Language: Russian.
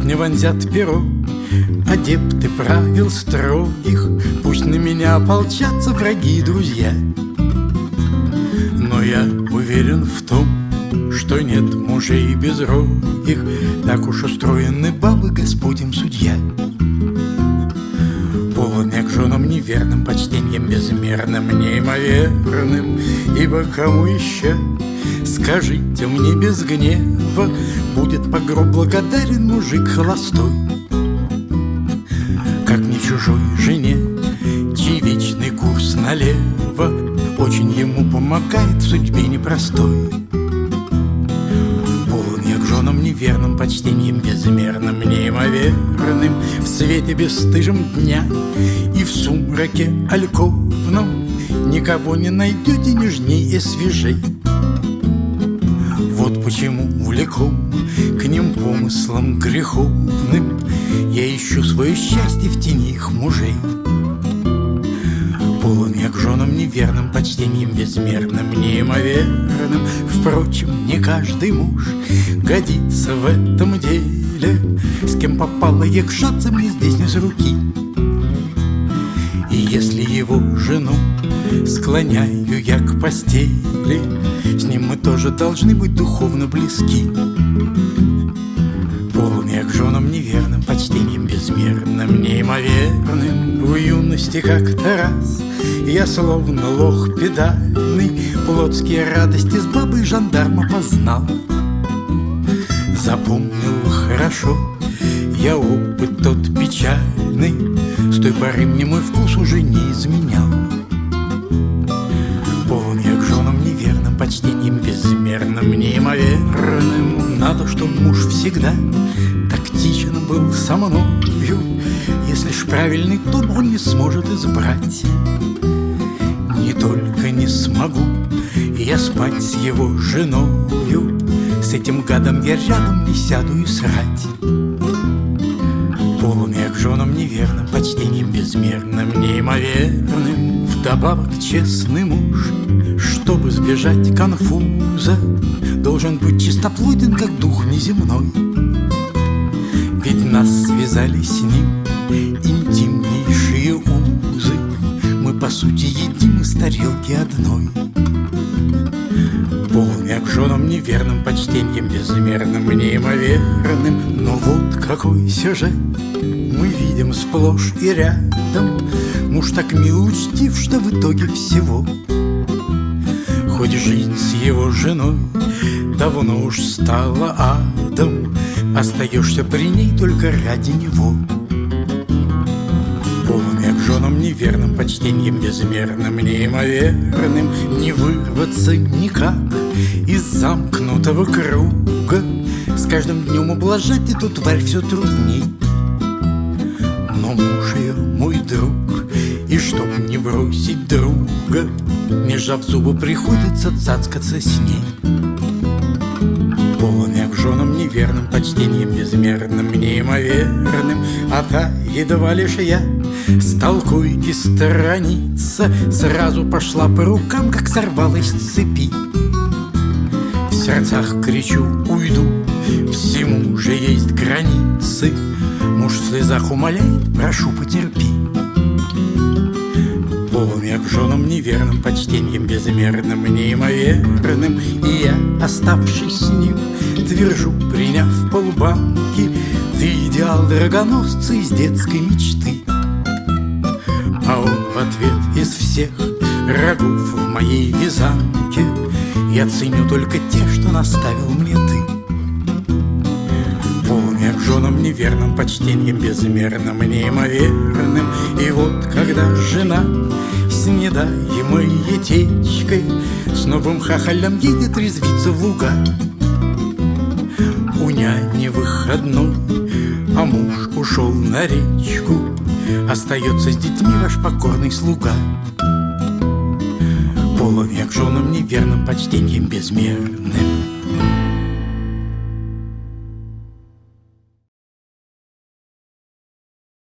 Пусть не вонзят перо адепты правил строгих, пусть на меня ополчатся враги и друзья. Но я уверен в том, что нет мужей безрогих, так уж устроены бабы, Господь им судья. Полон я к женам неверным, почтением безмерным, неимоверным, ибо кому еще, скажите мне без гнева, будет по гроб благодарен мужик холостой? Как не чужой жене, чей вечный курс налево очень ему помогает в судьбе непростой. Полон я к женам неверным, почтением безмерным, неимоверным, в свете бесстыжем дня и в сумраке альковном никого не найдете нежней и свежей. Вот почему влеком к ним помыслам греховным я ищу свое счастье в тени их мужей. Полон я к женам неверным, почтением безмерным, неимоверным. Впрочем, не каждый муж годится в этом деле, с кем попало якшаться мне здесь не с руки. И если его жену склоняю я к постели, с ним мы тоже должны быть духовно близки. Полон я к женам неверным, почтением безмерным, неимоверным. В юности как-то раз я словно лох педальный плотские радости с бабой жандарма познал. Запомнил хорошо я опыт тот печальный, с той поры мне мой вкус уже не изменял. Полон я к женам неверным, почтением безмерным, неимоверным. Надо, чтоб муж всегда тактичен был со мною, если ж правильный тон он не сможет избрать. Не только не смогу я спать с его женою, с этим гадом я рядом не сяду и срать. Полон я к женам неверным, почтением безмерным, неимоверным. Вдобавок честный муж, чтобы избежать конфуза, должен быть чистоплотен, как дух неземной. Ведь нас связали с ним интимнейшие узы, мы по сути едим из тарелки одной. Полон я к женам неверным, почтением безмерным, неимоверным. Но вот какой сюжет мы видим сплошь и рядом. Муж так мило учтив, что в итоге всего, хоть жизнь с его женой давно уж стала адом, остаешься при ней только ради него. Полон я к женам неверным, почтением безмерным, неимоверным. Не вырваться никак из замкнутого круга, с каждым днем ублажать эту тварь все трудней. Но муж ее мой друг, и чтоб не бросить друга, не сжав зубы, приходится цацкаться с ней. Полон я к женам неверным, почтением безмерным, неимоверным. А та едва лишь я с толкуйки страница сразу пошла по рукам, как сорвалась с цепи. В сердцах кричу: уйду, всему же есть границы. Муж в слезах умоляет: прошу, потерпи. Полон я к женам неверным, почтением безмерным, неимоверным. И я, оставшись с ним, твержу, приняв полбанки: ты идеал драгоносца из детской мечты. А он в ответ: из всех рогов в моей вязанке я ценю только те, что наставил мне ты. Полон я к женам неверным, почтением безмерным, неимоверным. И вот когда жена с недаемой течкой с новым хахалем едет резвиться в луга, у няни выходной, а муж ушел на речку, остается с детьми ваш покорный слуга. Полон я к женам неверным, почтением безмерным,